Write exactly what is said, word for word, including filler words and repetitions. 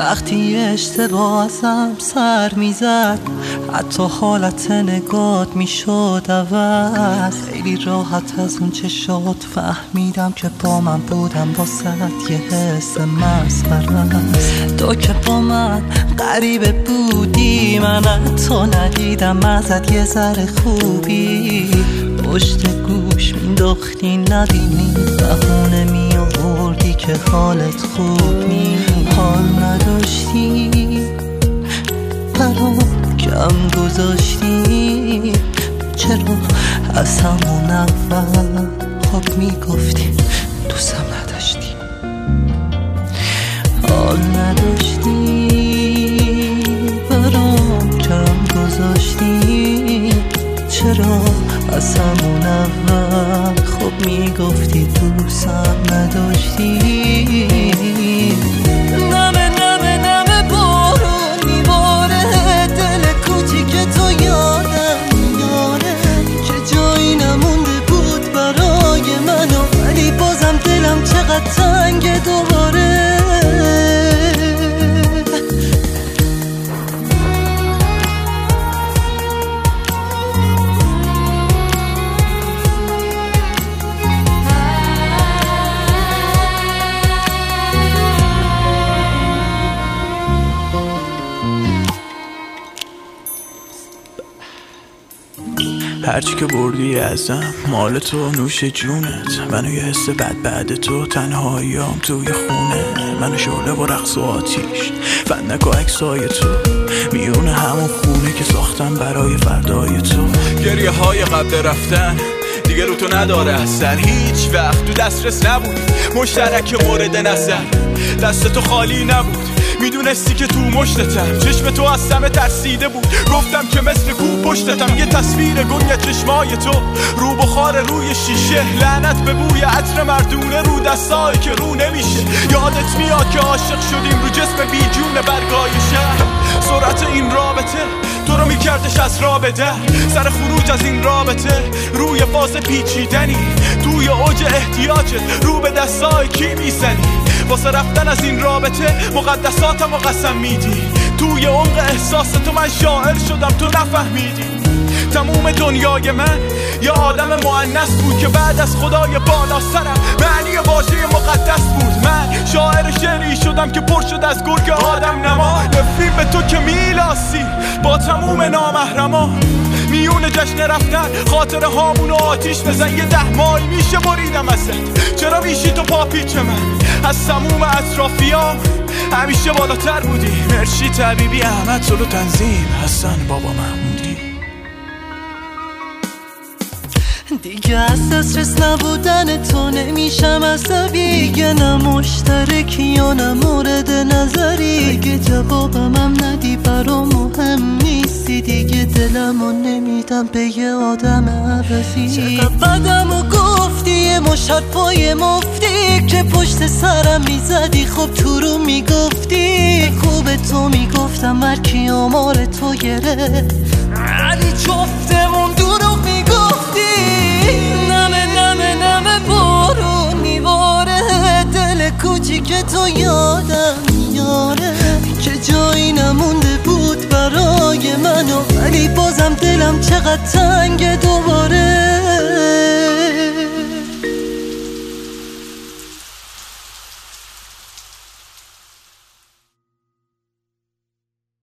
وقتی اشتباه ازم سر میزد، حتی حالت نگات میشد عوض. خیلی راحت از اون چشات فهمیدم که با من بودم واسه یه حس مسخره است. تو که با من غریبه بودی، من حتی ندیدم ازت یه ذره خوبی. پشت گوش مینداختی نبینی، بهونه می آوردی که حالت خوب نی. حال نداشتی برام کم گذاشتی، چرا از همون اول خب میگفتی دوستم نداشتی. حال نداشتی برام کم گذاشتی، چرا از همون اول خب میگفتی دوستم نداشتی. نمه نمه نمه بارون میباره، دل کوچیک تو یادم میاره که جایی نمونده بود برای منو، ولی بازم دلم چقدر تنگ دوباره. هرچی که بردی ازم مال تو، نوش جونت. منو یه حس بد بعد تو، تنهاییام توی خونه. منو شعله و رقص و آتیش، فندک و عکسای تو، میون همون خونه که ساختم برای فردای تو. گریه های قبل رفتن دیگه رو تو نداره اثر، هیچ وقت تو دسترس نبودی، مشترک مورد نظر. دست تو خالی نبود، میدونستی که تو مشتتم. چشم تو از سمه ترسیده بود، گفتم که مثل کو پشتتم. یه تصویر گنگ چشمای تو، رو بخار روی شیشه، لعنت به بوی عطر مردونه رو دستایی که رو نمیشه. یادت میاد که عاشق شدیم رو جسم بیجون برگای شهر. سرعت این رابطه تو رو میکردش از راه به در، سر خروج از این رابطه روی فاز پیچیدنی، توی اوج احتیاجت رو به دستای کی میزنی. واسه رفتن از این رابطه مقدساتم و قسم میدی، توی عمق احساس تو من شاعر شدم تو نفهمیدی. تموم دنیای من یه آدم مؤنث بود که بعد از خدای بالا سرم معنی واژه مقدس بود. من شاعر شعری شدم که پر شد از گرگ آدم نما. نفرین به تو که میلاسی با تموم نامحرما، میون جشن رفتن خاطره هامونو آتیش بزن. یه ده ماهی میشه بریدم ازت، چرا میشی تو پاپیچ من؟ از تموم اطرافیام همیشه بالاتر بودی. مرشی طبیبی، احمد سلو تنظیم، حسن بابا محمودی. دیگه از دسترس نبودن تو نمیشم عصبی، نه مشترکی یا نه مورد نظری. اگه جوابم هم ندی برام مهم نیستی، دیگه دلمو نمیدم به یه آدم عوضی. چقدر بدمو گفتی یه مشرفای مفتی، که پشت سرم میزدی خب تو رو میگفتی. خوب تو میگفتم مرکی آمار تو گره، علی جفتمون دورو میگفتی. نمه نمه نمه بارون میباره، دل کوچیک تو یادم میاره که جایی نمونده بود برای منو، ولی بازم دلم چقدر تنگ دوباره.